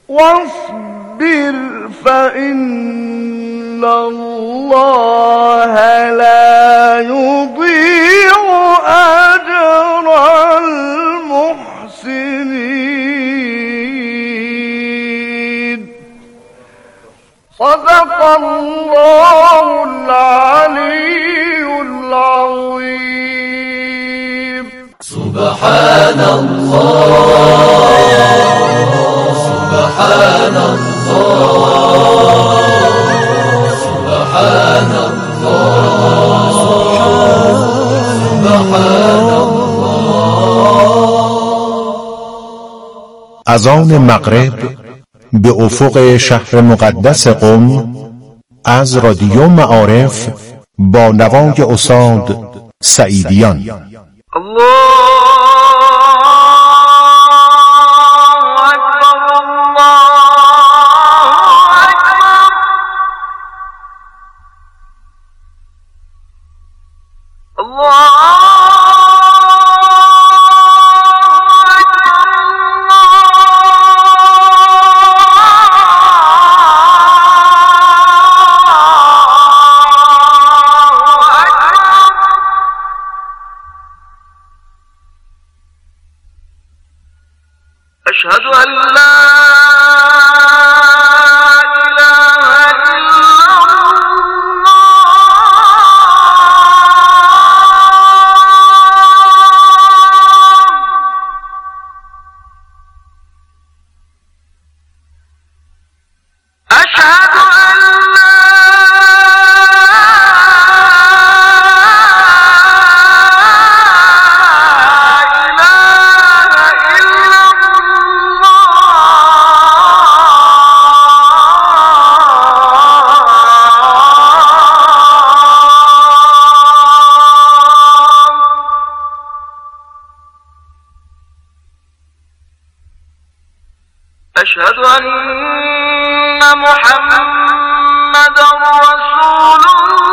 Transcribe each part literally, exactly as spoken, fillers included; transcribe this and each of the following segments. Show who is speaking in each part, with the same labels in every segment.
Speaker 1: واصبر فإن الله لا يضيع أجر المحسنين. صدق الله العلي العظيم.
Speaker 2: سبحان الله سبحان الله سبحان الله سبحان الله.
Speaker 3: اذان مغرب به افق شهر مقدس قم از رادیو معارف با نوای استاد سعیدیان.
Speaker 1: الله أشهد أن لا أشهد أن محمد رسول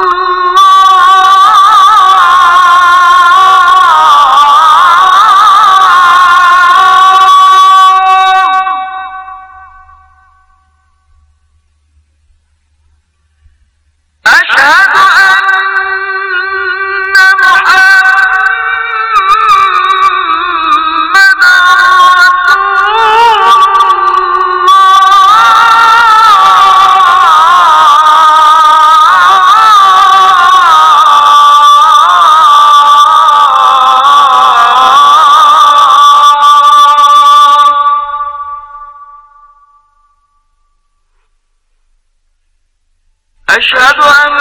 Speaker 1: أشهد أن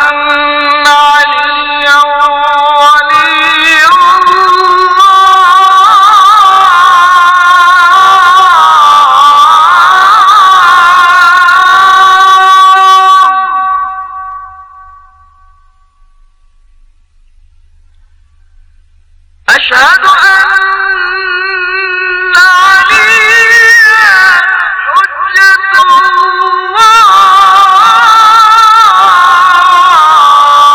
Speaker 1: عليا ولي الله. أشهد أن عليا حجة الله.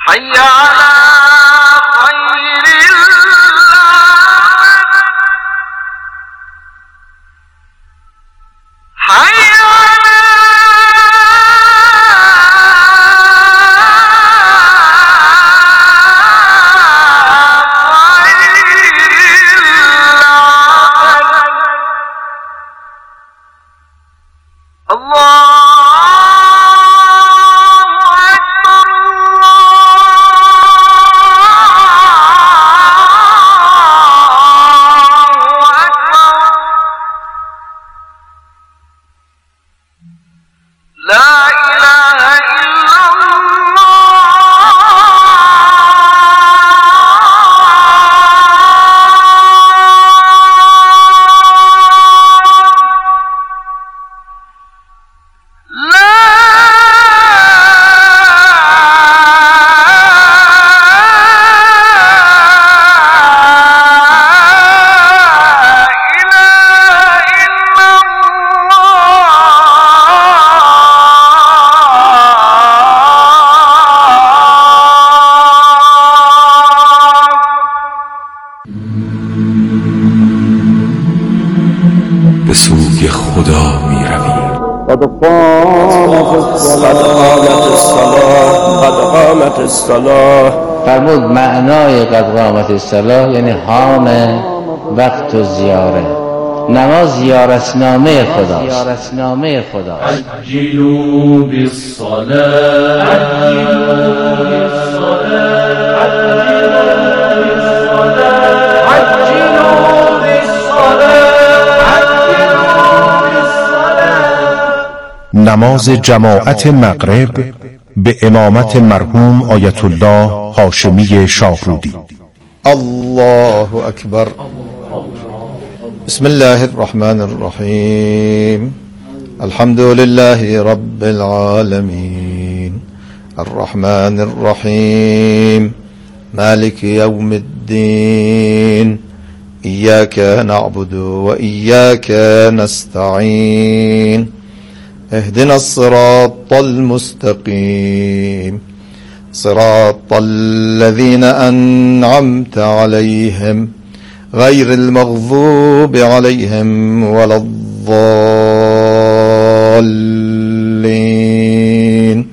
Speaker 1: حي على خير الله حي
Speaker 2: به سوی خدا می رویم.
Speaker 4: قد قامت الصلاة قد قامت الصلاة.
Speaker 5: فرمود معنای قد قامت الصلاة یعنی حان وقت و زیاره. نماز زیارتنامه خدا، زیارتنامه خدا.
Speaker 2: عجلوا بالصلاة عجلوا بالصلاة عجلوا بالصلاة.
Speaker 3: نماز جماعت مغرب به امامت مرحوم آیت الله هاشمی شاهرودی.
Speaker 6: الله اکبر. بسم الله الرحمن الرحیم. الحمد لله رب العالمین الرحمن الرحیم مالک یوم الدین ایاک نعبد و ایاک نستعین اهدنا الصراط المستقيم صراط الذين أنعمت عليهم غير المغضوب عليهم ولا الضالين.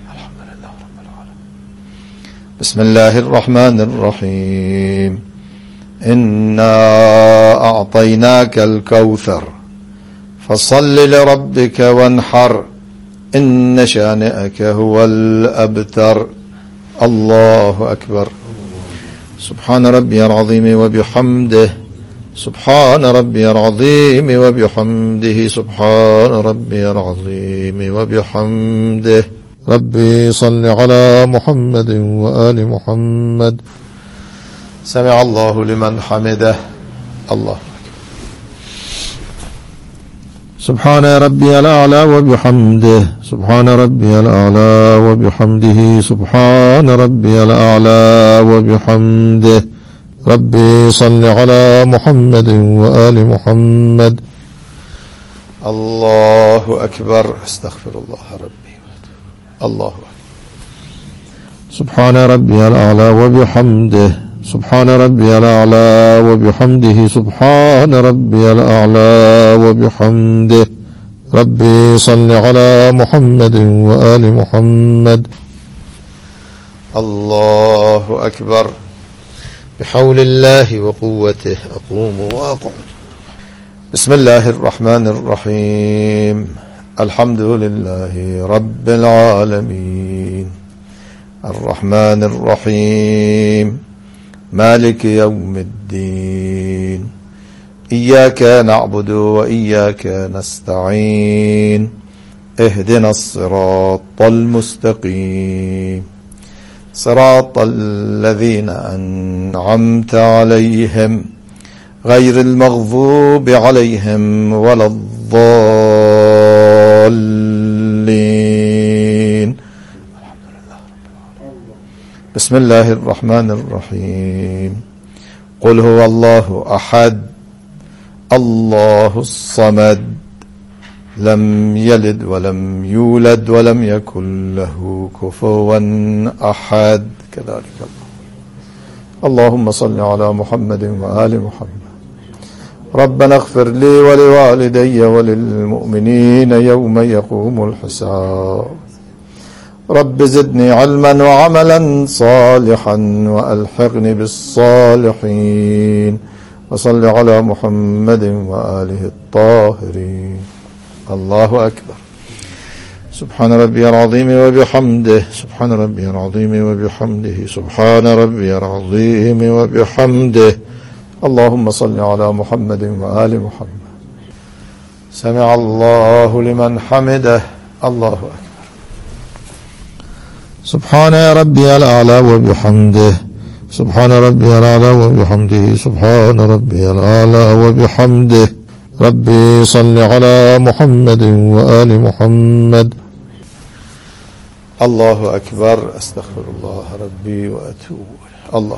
Speaker 6: بسم الله الرحمن الرحيم. إنا أعطيناك الكوثر فصل لربك وانحر إن شانئك هو الأبتر. الله أكبر. سبحان ربي العظيم وبحمده سبحان ربي العظيم وبحمده سبحان ربي العظيم وبحمده. ربي صل على محمد وآل محمد. سمع الله لمن حمده. الله سبحان ربي الأعلى وبحمده سبحان ربي الأعلى وبحمده سبحان ربي الأعلى وبحمده. ربي صل على محمد وآل محمد. الله أكبر. استغفر الله ربي. الله أكبر. سبحان ربي الأعلى وبحمده سبحان ربي الأعلى وبحمده سبحان ربي الأعلى وبحمده. ربي صل على محمد وآل محمد. الله أكبر. بحول الله وقوته أقوم وأقعد. بسم الله الرحمن الرحيم. الحمد لله رب العالمين الرحمن الرحيم مالك يوم الدين إياك نعبد وإياك نستعين اهدنا الصراط المستقيم صراط الذين أنعمت عليهم غير المغضوب عليهم ولا الضالين. بسم الله الرحمن الرحيم. قل هو الله أحد الله الصمد لم يلد ولم يولد ولم يكن له كفوا أحد. كذلك الله. اللهم صل على محمد وآل محمد. ربنا اغفر لي ولوالدي وللمؤمنين يوم يقوم الحساب. رب زدني علما وعملا صالحا وألحقني بالصالحين. وصل على محمد وآله الطاهرين. الله أكبر. سبحان ربي العظيم وبحمده. سبحان ربي العظيم وبحمده. سبحان ربي العظيم وبحمده. اللهم صل على محمد وآل محمد. سمع الله لمن حمده. الله أكبر. سبحان ربي الأعلى وبحمده. سبحان ربي الأعلى وبحمده. سبحان ربي الأعلى وبحمده. ربي صل على محمد وآل محمد. الله أكبر. أستغفر الله ربي وأتوب إليه. الله.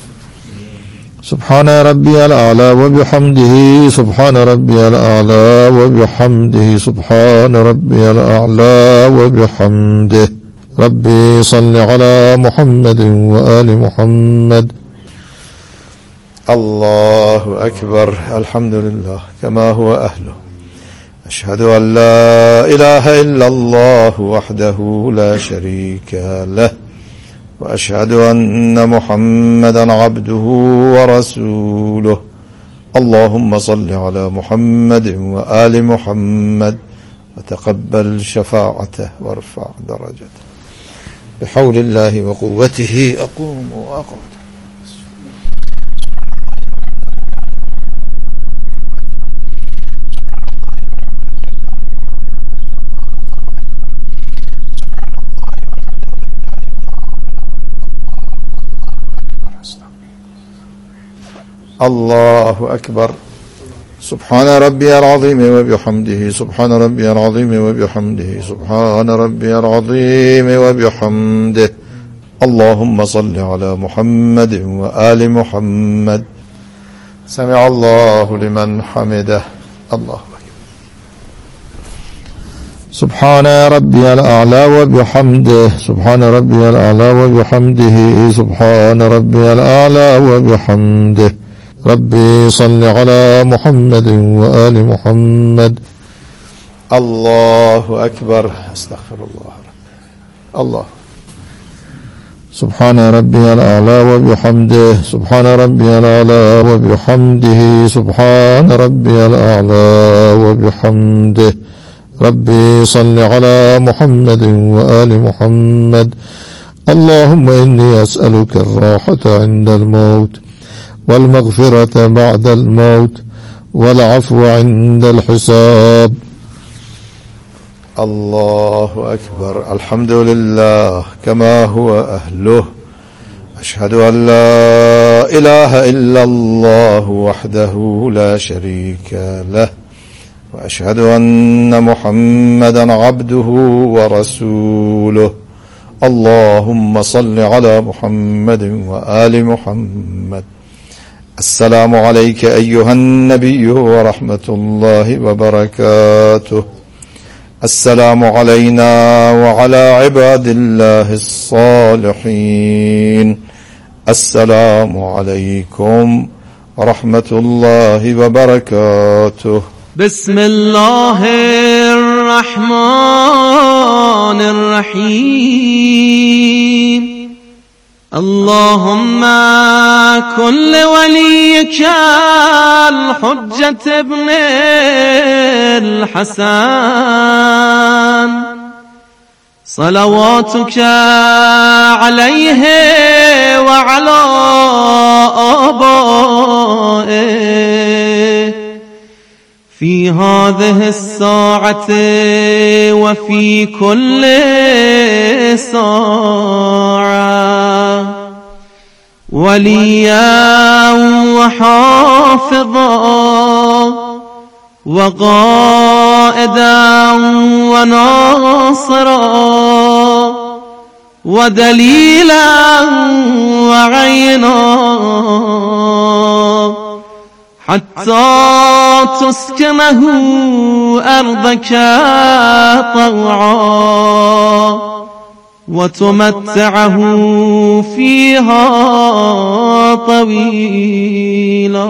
Speaker 6: سبحان ربي الأعلى وبحمده. سبحان ربي الأعلى وبحمده. سبحان ربي الأعلى وبحمده. ربي صل على محمد وآل محمد. الله أكبر. الحمد لله كما هو أهله. أشهد أن لا إله إلا الله وحده لا شريك له. وأشهد أن محمدا عبده ورسوله. اللهم صل على محمد وآل محمد وتقبل شفاعته وارفع درجته. بحول الله وقوته أقوم وأقعد. الله أكبر. سبحان ربي العظيم وبحمده. سبحان ربي العظيم وبحمده. سبحان ربي العظيم وبحمده. اللهم صل على محمد وآل محمد. سمع الله لمن حمده. الله أكبر. سبحان ربي الأعلى وبحمده. سبحان ربي الأعلى وبحمده. سبحان ربي الأعلى وبحمده. ربي صل على محمد وآل محمد. الله أكبر. أستغفر الله ربي. الله. سبحان ربي الأعلى وبحمده. سبحان ربي الأعلى وبحمده. سبحان ربي الأعلى وبحمده. ربي صل على محمد وآل محمد. اللهم إني أسألك الراحة عند الموت والمغفرة بعد الموت والعفو عند الحساب. الله أكبر. الحمد لله كما هو أهله. أشهد أن لا إله إلا الله وحده لا شريك له. وأشهد أن محمدا عبده ورسوله. اللهم صل على محمد وآل محمد. السلام عليك أيها النبي ورحمة الله وبركاته. السلام علينا وعلى عباد الله الصالحين. السلام عليكم ورحمة الله وبركاته.
Speaker 1: بسم الله الرحمن الرحيم. اللهم كن لوليك الحجة ابن الحسن صلواتك عليه وعلى آبائه في هذه الساعة وفي كل ساعة وليا وحافظا وقائدا وناصرا ودليلا وعينا حتى تسكنه أرضك طوعا وتمتعه فيها طويلا.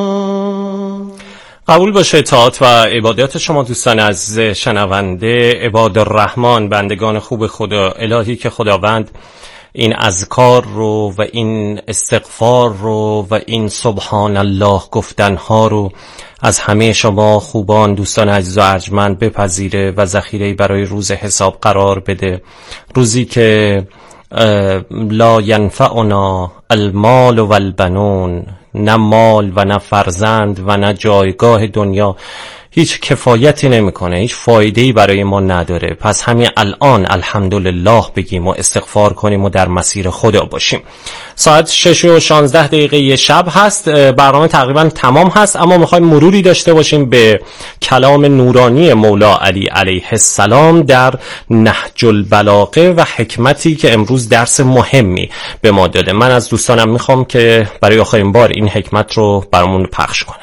Speaker 7: قبول باشه اطاعت و عبادات شما دوستان عزیز شنونده، عباد الرحمن، بندگان خوب خدا. الهی که خداوند این اذکار رو و این استغفار رو و این سبحان الله گفتنها رو از همه شما خوبان دوستان عزیز و ارجمند بپذیره و ذخیره‌ای برای روز حساب قرار بده، روزی که لا ینفعنا المال و البنون، نه مال و نه فرزند و نه جایگاه دنیا هیچ کفایتی نمیکنه، هیچ فایده‌ای برای ما نداره. پس همین الان الحمدلله بگیم و استغفار کنیم و در مسیر خدا باشیم. ساعت شش و شانزده دقیقه شب هست، برنامه تقریبا تمام هست، اما میخوایم مروری داشته باشیم به کلام نورانی مولا علی علیه السلام در نهج البلاغه و حکمتی که امروز درس مهمی به ما داده. من از دوستانم میخوام که برای آخرین بار این حکمت رو برامون پخش کنم.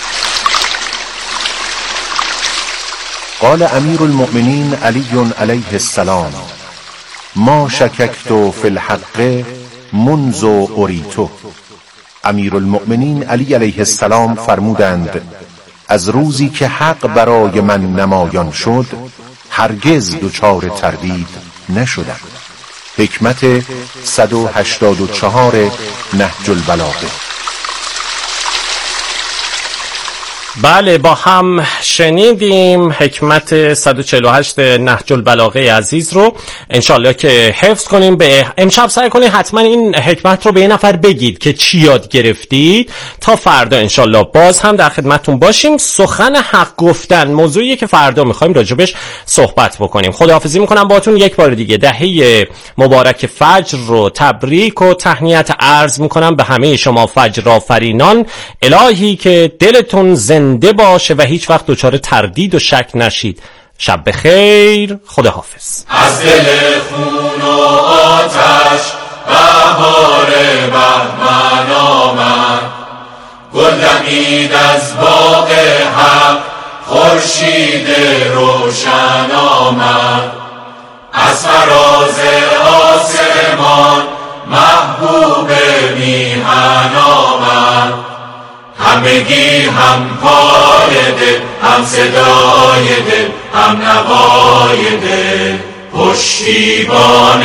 Speaker 3: قال امیر المؤمنین علی علیه السلام: ما شککت فی الحق منذ اریتو. امیر المؤمنین علی علیه السلام فرمودند از روزی که حق برای من نمایان شد هرگز دچار تردید نشدم. حکمت صد و هشتاد و چهار نهج البلاغه.
Speaker 7: بله، با هم شنیدیم حکمت صد و چهل و هشت نهج البلاغه عزیز رو. انشالله که حفظ کنیم. به امشب سعی کنید حتما این حکمت رو به یه نفر بگید که چی یاد گرفتید تا فردا انشالله باز هم در خدمتون باشیم. سخن حق گفتن موضوعیه که فردا میخوایم راجبش صحبت بکنیم. خداحافظی میکنم باهاتون. یک بار دیگه دهه مبارک فجر رو تبریک و تهنیت عرض میکنم به همه شما فجر آفرینان. الهی که دلتون زنده باشه و هیچ وقت دچار تردید و شک نشید. شب بخیر. خداحافظ.
Speaker 8: از دل خون و آتش بهار بهمن آمد، گل دمید از باغ حق، خورشید روشن آمد. از فراز آسمان محبوب میهن آمد، همگی هم پای دل، هم صدای دل، هم نوای دل، پشتیبان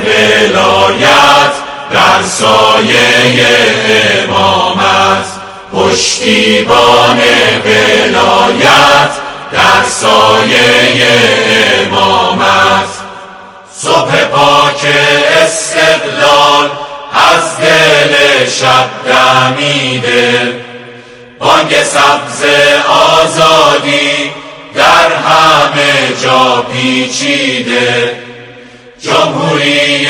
Speaker 8: ولایت در سایه امامت، پشتیبان ولایت در سایه امامت. صبح پاک استقلال از دل شب دمیده، بانگ سبز آزادی در همه جا پیچیده. جمهوری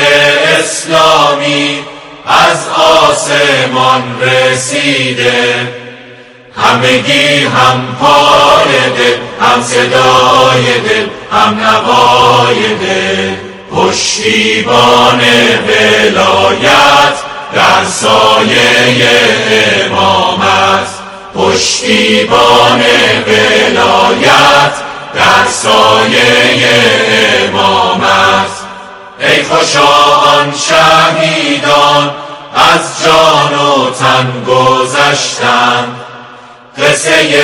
Speaker 8: اسلامی از آسمان رسیده، همگی هم پای دل، هم صدای دل، هم نوای دل، پشتیبان ولایت در سایه امامت، پشتیبان ولایت در سایه امامت. ای خوشا آن شهیدان از جان و تن گذشتند، قصه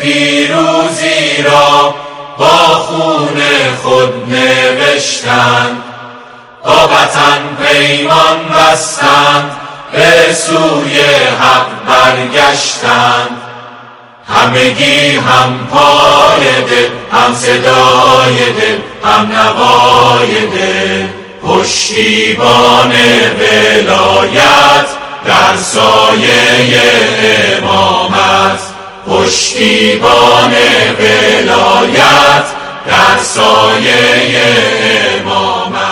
Speaker 8: پیروزی را با خون خود نوشتند. با وطن پیمان بستند، به سوی حق برگشتند. همگی هم پای دل، هم صدای دل، هم نوای دل، پشتیبان ولایت در سایه امامت، پشتیبان ولایت در سایه امامت.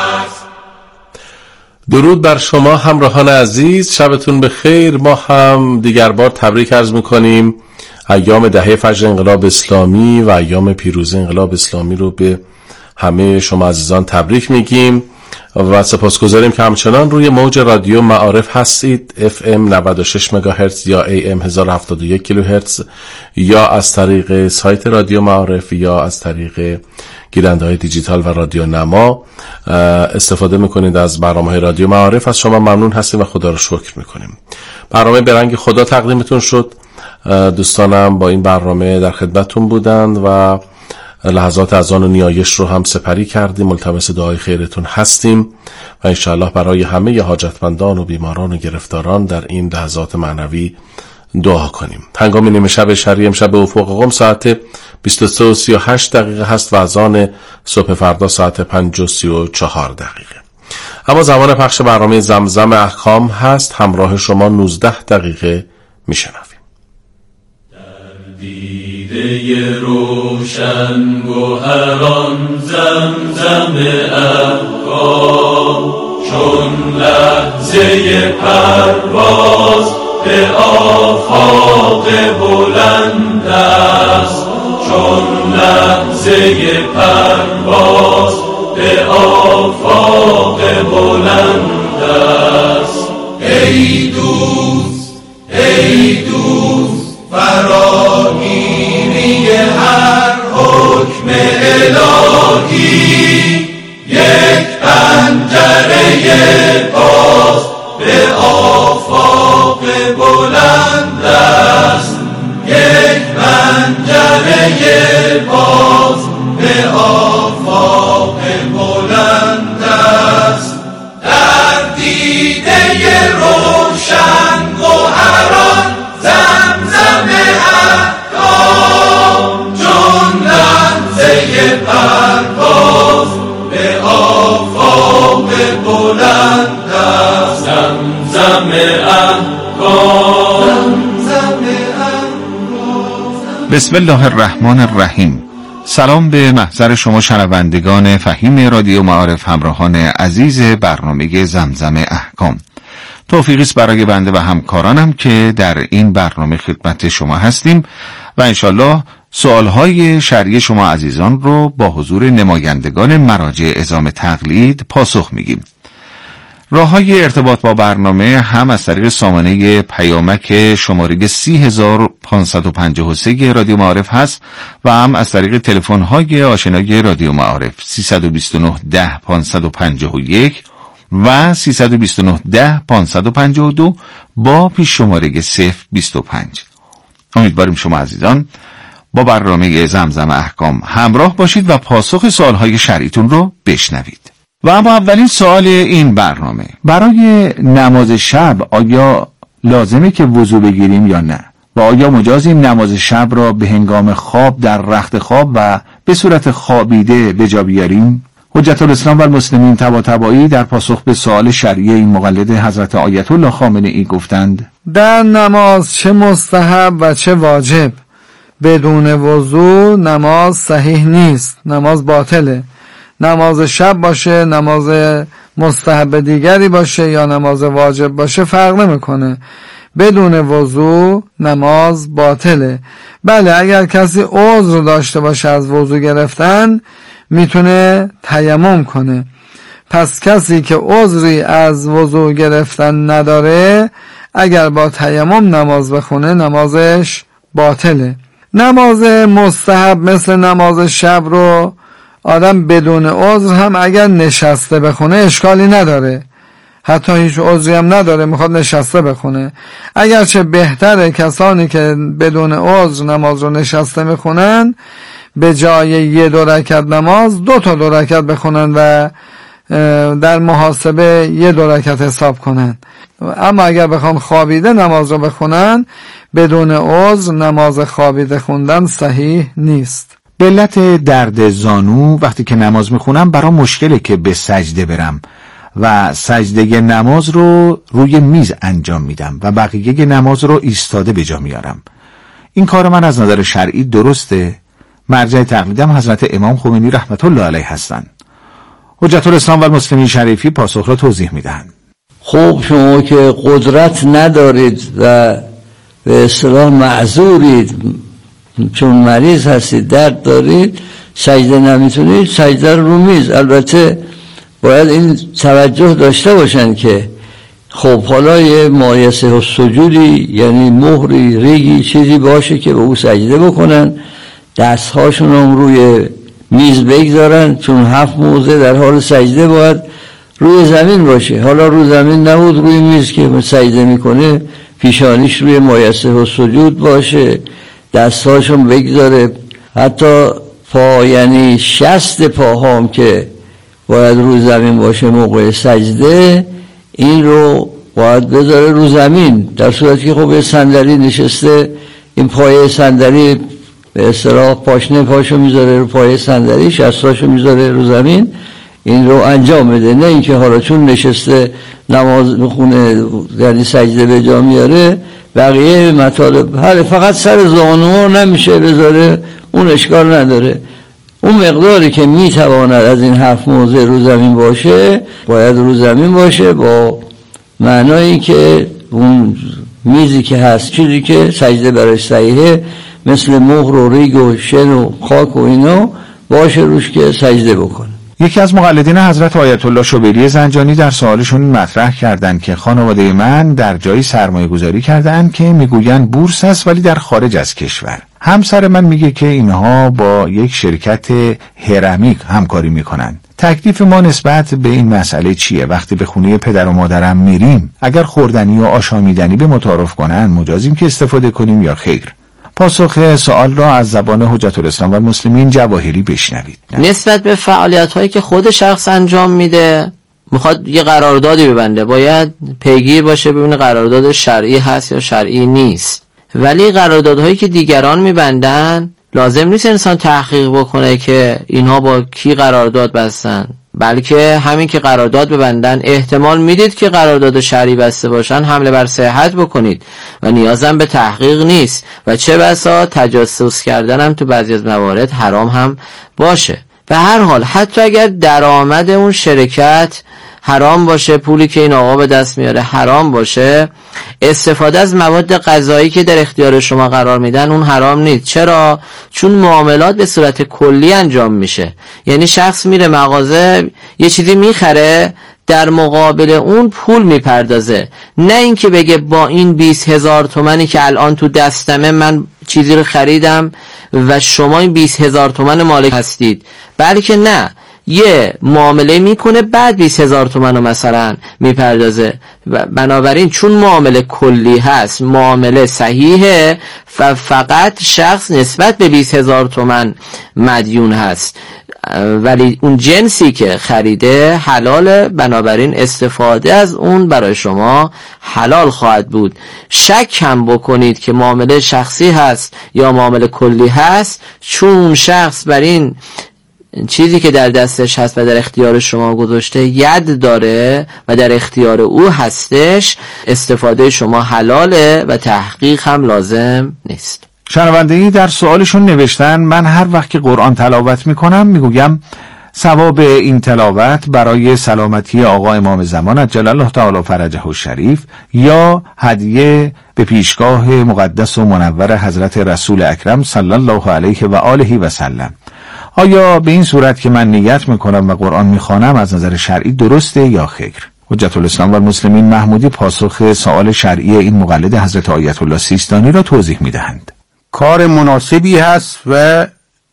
Speaker 9: درود بر شما همراهان عزیز، شبتون بخیر. ما هم دیگر بار تبریک عرض میکنیم. ایام دهه فجر انقلاب اسلامی و ایام پیروزی انقلاب اسلامی رو به همه شما عزیزان تبریک میگیم و سپاسگزاریم که همچنان روی موج رادیو معارف هستید. اف ام نود و شش مگاهرتز یا ای ام هزار و هفتاد و یک کیلوهرتز، یا از طریق سایت رادیو معارف یا از طریق گیرنده‌های دیجیتال و رادیو نما استفاده میکنید از برنامه‌های رادیو معارف. از شما ممنون هستیم و خدا رو شکر میکنیم. برنامه به رنگ خدا تقدیمتون شد. دوستانم با این برنامه در خدمتتون بودند و لحظات اذان و نیایش رو هم سپری کردیم. ملتمس دعای خیرتون هستیم و انشاءالله برای همه حاجتمندان و بیماران و گرفتاران در این لحظات معنوی دعا کنیم. هنگام نیمه شب شرعی امشب افق قم ساعت بیست و سه و سی و هشت دقیقه هست و اذان صبح فردا ساعت پنج و سی و چهار دقیقه. اما زمان پخش برنامه زمزم احکام هست. همراه شما نوزده دقیقه میشنویم.
Speaker 8: دیده روشن گوهران زمزم احکام، چون لحظه پرواز به آفاق بلند است، چون لحظه پرواز به آفاق بلند است. ای دوست ای دوست فراگیری هر حکم الهی، یک پنجره باز به آفاق بلند است، یک پنجره باز به آفاق بلند است. در دیده روشن گوهران زمزم احکام، چون لحظه پرواز به آفاق بلند است. زمزم احکام.
Speaker 10: بسم الله الرحمن الرحیم. سلام به محضر شما شنوندگان فهیم رادیو معارف، همراهان عزیز برنامه زمزم احکام. توفیقی است برای بنده و همکارانم که در این برنامه خدمت شما هستیم و انشالله سوالهای شرعی شما عزیزان رو با حضور نمایندگان مراجع عظام تقلید پاسخ میگیم. راه‌های ارتباط با برنامه هم از طریق سامانه پیامک شماره سی هزار و پانصد و پنجاه و سه رادیو معارف هست و هم از طریق تلفن‌های آشنای رادیو معارف سیصد و بیست و نه ده پانصد و پنجاه و یک و سیصد و بیست و نه ده پانصد و پنجاه و دو با پیش شماره صفر بیست و پنج. امیدواریم شما عزیزان با برنامه زمزم احکام همراه باشید و پاسخ سوالهای شرعیتون رو بشنوید. و اما اولین سوال این برنامه، برای نماز شب آیا لازمه که وضو بگیریم یا نه؟ و آیا مجازیم نماز شب را به هنگام خواب در رخت خواب و به صورت خوابیده به جا بیاریم؟ حجت الاسلام و المسلمین طباطبایی در پاسخ به سوال شرعی این مقلد حضرت آیت الله خامنه ای گفتند:
Speaker 11: در نماز چه مستحب و چه واجب بدون وضو نماز صحیح نیست، نماز باطله. نماز شب باشه، نماز مستحب دیگری باشه یا نماز واجب باشه فرق نمیکنه، بدون وضو نماز باطله. بله اگر کسی عذر داشته باشه از وضو گرفتن میتونه تیمم کنه. پس کسی که عذری از وضو گرفتن نداره اگر با تیمم نماز بخونه نمازش باطله. نماز مستحب مثل نماز شب رو آدم بدون عذر هم اگر نشسته بخونه اشکالی نداره، حتی هیچ عذری هم نداره میخواد نشسته بخونه. اگرچه بهتره کسانی که بدون عذر نماز رو نشسته میخونن به جای یه دو رکعت نماز دو تا دو رکعت بخونن و در محاسبه یه دو رکعت حساب کنن. اما اگر بخوان خوابیده نماز رو بخونن بدون عذر نماز خوابیده خوندن صحیح نیست.
Speaker 10: به علت درد زانو وقتی که نماز میخونم برام مشکله که به سجده برم و سجده نماز رو روی میز انجام میدم و بقیه نماز رو ایستاده به جا میارم. این کار من از نظر شرعی درسته؟ مرجع تقلیدم حضرت امام خمینی رحمت الله علیه هستند. حجت الاسلام و المسلمین شریفی پاسخ را توضیح میدهند.
Speaker 12: خب شما که قدرت ندارید و به اصطلاح معذورید، چون مریض هستید، درد دارید، سجده نمیتونید، سجده رو میز. البته باید این توجه داشته باشن که خب حالا یه مایسه و سجودی، یعنی مهری ریگی چیزی باشه که به او سجده بکنن، دستهاشون هم روی میز بگذارن، چون هفت موضع در حال سجده باید روی زمین باشه. حالا روی زمین نبود، روی میز که سجده میکنه پیشانیش روی مایسه و سجود باشه، دستهاشون بگذاره، حتی پا یعنی شست پاهام که باید روی زمین باشه موقع سجده، این رو باید بذاره رو زمین، در صورتی که خب به صندلی نشسته، این پایه صندلی به اصطلاح پاشنه پاشو میذاره رو پایه صندلی، شستاشو میذاره رو زمین، این رو انجام بده. نه اینکه حالا چون نشسته نماز میخونه یعنی سجده به جا میاره بقیه مطالب هر فقط سر زانوها نمیشه بذاره، اون اشکال نداره. اون مقداری که میتواند از این هفت موضع رو زمین باشه باید رو زمین باشه، با معنایی که اون میزی که هست چیزی که سجده برش صحیحه مثل مهر و ریگ و شن و خاک و اینا باشه روش که سجده بکنه.
Speaker 10: یکی از مقلدین حضرت آیت الله شبیلی زنجانی در سوالشون مطرح کردند که خانواده من در جایی سرمایه گذاری کردند که میگویند بورس است ولی در خارج از کشور. همسر من میگه که اینها با یک شرکت هرمیک همکاری میکنند. تکلیف ما نسبت به این مسئله چیه؟ وقتی به خونه پدر و مادرم میریم اگر خوردنی و آشامیدنی به متعارف کنن مجازیم که استفاده کنیم یا خیر؟ پاسخ سوال را از زبان حجت الاسلام و المسلمین جواهری بشنوید.
Speaker 13: نسبت به فعالیت هایی که خود شخص انجام میده میخواد یه قراردادی ببنده، باید پیگیر باشه ببینه قرارداد شرعی هست یا شرعی نیست. ولی قراردادهایی که دیگران میبندن لازم نیست انسان تحقیق بکنه که اینها با کی قرارداد بستن، بلکه همین که قرارداد ببندن احتمال میدید که قرارداد شرعی بسته باشن حمله بر صحت بکنید و نیازم به تحقیق نیست و چه بسا تجسس کردن هم تو بعضی از موارد حرام هم باشه. به هر حال حتی اگر درآمد اون شرکت حرام باشه، پولی که این آقا به دست میاره حرام باشه، استفاده از مواد غذایی که در اختیار شما قرار میدن اون حرام نیست. چرا؟ چون معاملات به صورت کلی انجام میشه. یعنی شخص میره مغازه یه چیزی میخره، در مقابل اون پول میپردازه، نه اینکه بگه با این بیست هزار تومنی که الان تو دستمه من چیزی رو خریدم و شما این بیست هزار تومن مالک هستید، بلکه نه، یه معامله میکنه بعد بیست هزار تومن رو مثلا میپردازه. بنابراین چون معامله کلی هست، معامله صحیحه و فقط شخص نسبت به بیست هزار تومن مدیون هست، ولی اون جنسی که خریده حلاله، بنابراین استفاده از اون برای شما حلال خواهد بود. شک هم بکنید که معامله شخصی هست یا معامله کلی هست، چون شخص بر این چیزی که در دستش هست و در اختیار شما گذاشته ید داره و در اختیار او هستش، استفاده شما حلاله و تحقیق هم لازم نیست.
Speaker 10: شنونده‌ای در سوالشون نوشتن من هر وقت که قرآن تلاوت میکنم میگویم ثواب این تلاوت برای سلامتی آقا امام زمان عجل الله تعالی فرجه الشریف یا هدیه به پیشگاه مقدس و منور حضرت رسول اکرم صلی الله علیه و آله و سلم. آیا به این صورت که من نیت میکنم و قرآن میخوانم از نظر شرعی درسته یا خیر؟ حجت الاسلام و المسلمین محمودی پاسخ سوال شرعی این مقلد حضرت آیت الله سیستانی را توضیح میدهند.
Speaker 14: کار مناسبی هست و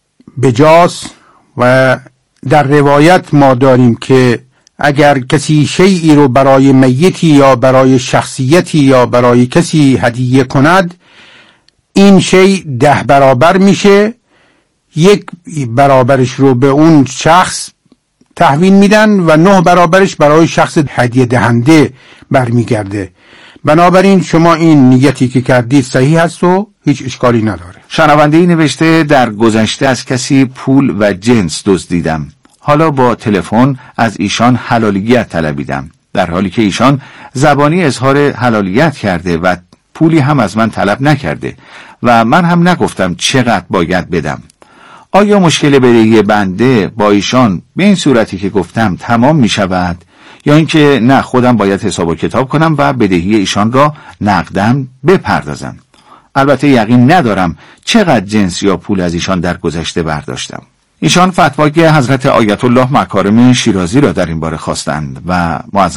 Speaker 14: بجاست و در روایت ما داریم که اگر کسی شیئی رو برای میتی یا برای شخصیتی یا برای کسی هدیه کند، این شیء ده برابر میشه، یک برابرش رو به اون شخص تحویل میدن و نه برابرش برای شخص هدیه دهنده برمیگرده. بنابراین شما این نیتی که کردید صحیح هست و هیچ اشکالی نداره.
Speaker 10: شنونده‌ای نوشته در گذشته از کسی پول و جنس دزدیدم، حالا با تلفن از ایشان حلالیت طلبیدم، در حالی که ایشان زبانی اظهار حلالیت کرده و پولی هم از من طلب نکرده و من هم نگفتم چقدر باید بدم. آیا مشکل بدهی بنده با ایشان به این صورتی که گفتم تمام می شود یا اینکه نه خودم باید حساب و کتاب کنم و بدهی ایشان را نقداً بپردازم؟ البته یقین ندارم چقدر جنس یا پول از ایشان در گذشته برداشتم. ایشان فتوای حضرت آیت الله مکارم شیرازی را در این باره خواستند و معظم